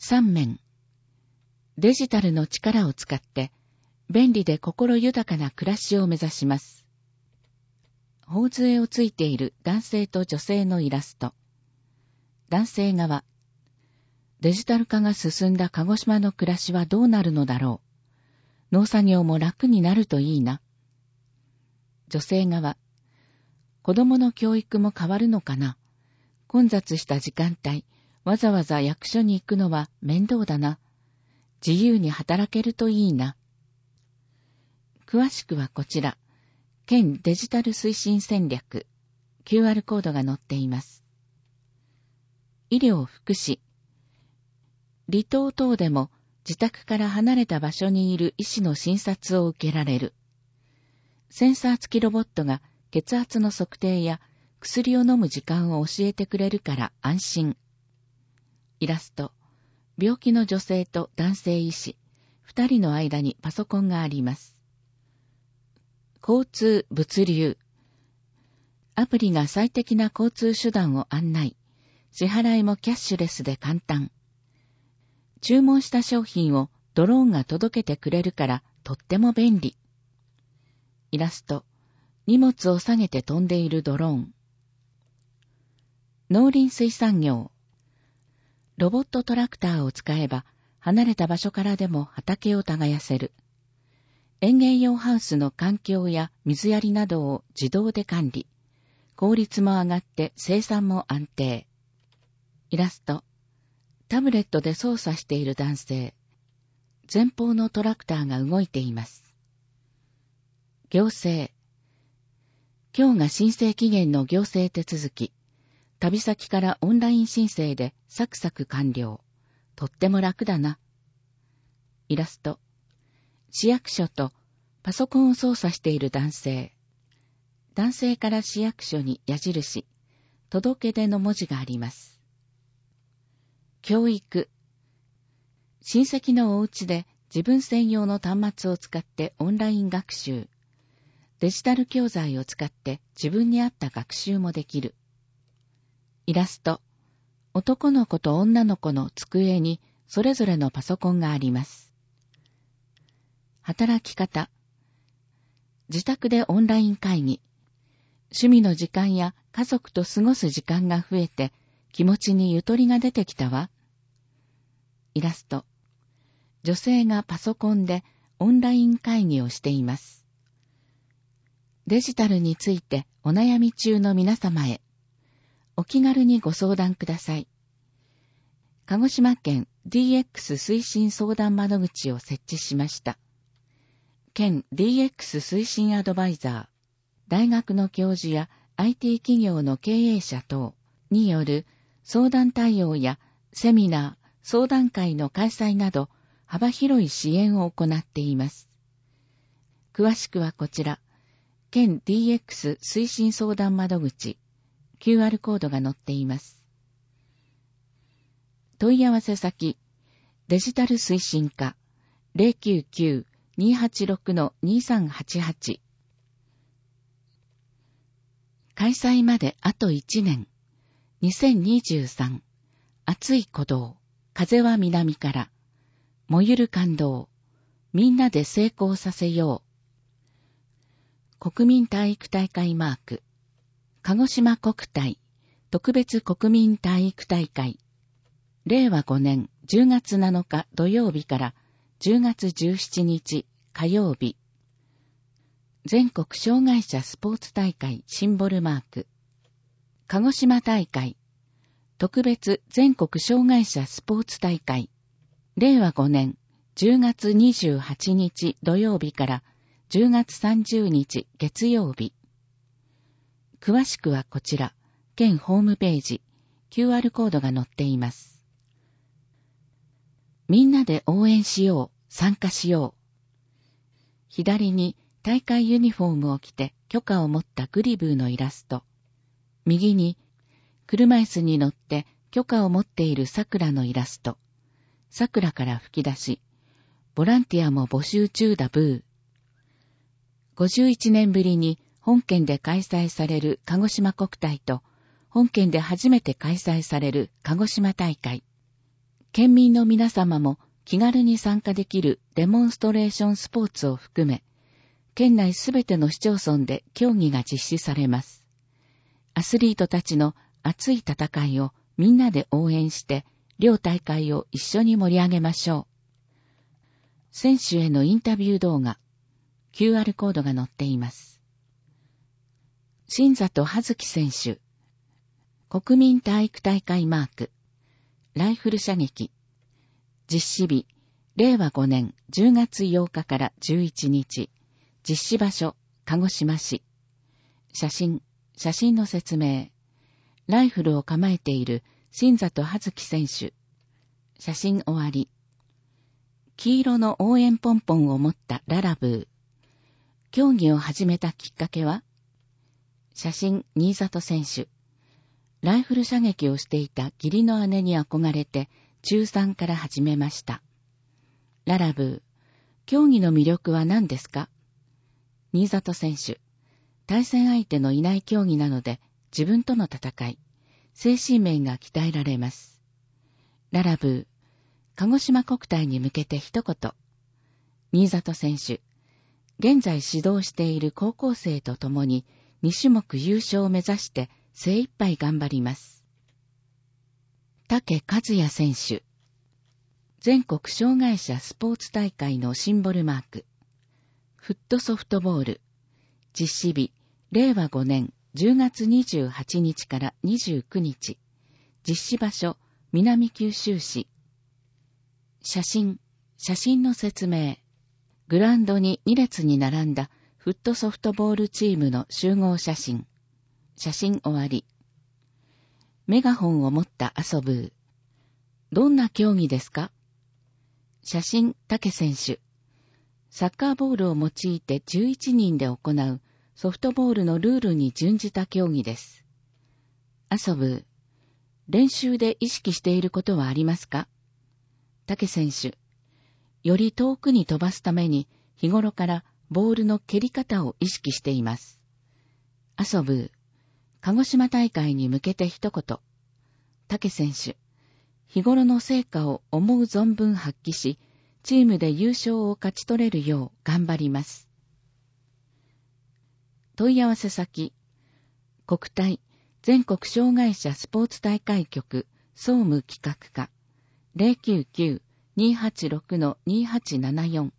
3面。デジタルの力を使って便利で心豊かな暮らしを目指します。頬杖をついている男性と女性のイラスト。男性側。デジタル化が進んだ鹿児島の暮らしはどうなるのだろう。農作業も楽になるといいな。女性側。子供の教育も変わるのかな。混雑した時間帯、わざわざ役所に行くのは面倒だな。自由に働けるといいな。詳しくはこちら、県デジタル推進戦略、QR コードが載っています。医療福祉。離島等でも自宅から離れた場所にいる医師の診察を受けられる。センサー付きロボットが血圧の測定や薬を飲む時間を教えてくれるから安心。イラスト。病気の女性と男性医師、2人の間にパソコンがあります。交通・物流。アプリが最適な交通手段を案内。支払いもキャッシュレスで簡単。注文した商品をドローンが届けてくれるからとっても便利。イラスト。荷物を下げて飛んでいるドローン。農林水産業。ロボットトラクターを使えば離れた場所からでも畑を耕せる。園芸用ハウスの環境や水やりなどを自動で管理。効率も上がって生産も安定。イラスト。タブレットで操作している男性。前方のトラクターが動いています。行政。今日が申請期限の行政手続き。旅先からオンライン申請でサクサク完了。とっても楽だな。イラスト。市役所とパソコンを操作している男性。男性から市役所に矢印、届け出の文字があります。教育。親戚のお家で自分専用の端末を使ってオンライン学習。デジタル教材を使って自分に合った学習もできる。イラスト。男の子と女の子の机にそれぞれのパソコンがあります。働き方。自宅でオンライン会議。趣味の時間や家族と過ごす時間が増えて気持ちにゆとりが出てきたわ。イラスト。女性がパソコンでオンライン会議をしています。デジタルについてお悩み中の皆様へ。お気軽にご相談ください。鹿児島県 DX 推進相談窓口を設置しました。県 DX 推進アドバイザー、大学の教授や IT 企業の経営者等による相談対応やセミナー、相談会の開催など幅広い支援を行っています。詳しくはこちら、県 DX 推進相談窓口、QR コードが載っています。問い合わせ先、デジタル推進課 099-286-2388 開催まであと1年。2023熱い鼓動、風は南から。燃ゆる感動、みんなで成功させよう。国民体育大会マーク。鹿児島国体特別国民体育大会。令和5年10月7日土曜日から10月17日火曜日。全国障害者スポーツ大会シンボルマーク。鹿児島大会特別全国障害者スポーツ大会。令和5年10月28日土曜日から10月30日月曜日。詳しくはこちら、県ホームページ、QR コードが載っています。みんなで応援しよう、参加しよう。左に大会ユニフォームを着て許可を持ったグリブーのイラスト。右に車椅子に乗って許可を持っている桜のイラスト。桜から吹き出し、ボランティアも募集中だブー。51年ぶりに本県で開催される鹿児島国体と、本県で初めて開催される鹿児島大会。 県民の皆様も気軽に参加できるデモンストレーションスポーツを含め、県内すべての市町村で競技が実施されます。アスリートたちの熱い戦いをみんなで応援して、両大会を一緒に盛り上げましょう。選手へのインタビュー動画、QR コードが載っています。新里葉月選手、国民体育大会マーク、ライフル射撃、実施日、令和5年10月8日から11日、実施場所、鹿児島市。写真の説明。ライフルを構えている新里葉月選手。写真終わり。黄色の応援ポンポンを持ったララブー。競技を始めたきっかけは？写真新里選手。ライフル射撃をしていた義理の姉に憧れて中3から始めました。ララブー。競技の魅力は何ですか？新里選手。対戦相手のいない競技なので自分との戦い、精神面が鍛えられます。ララブー。鹿児島国体に向けて一言。新里選手。現在指導している高校生と共に2種目優勝を目指して精一杯頑張ります。武和也選手。全国障害者スポーツ大会のシンボルマーク。フットソフトボール。実施日、令和5年10月28日から29日。実施場所、南九州市。写真の説明。グラウンドに2列に並んだフットソフトボールチームの集合写真。写真終わり。メガホンを持った遊ぶ。どんな競技ですか？写真、武選手。サッカーボールを用いて11人で行うソフトボールのルールに準じた競技です。遊ぶ。練習で意識していることはありますか？武選手。より遠くに飛ばすために日頃からボールの蹴り方を意識しています。遊ぶ。鹿児島大会に向けて一言。武選手。日頃の成果を思う存分発揮し、チームで優勝を勝ち取れるよう頑張ります。問い合わせ先。国体全国障害者スポーツ大会局総務企画課 099-286-2874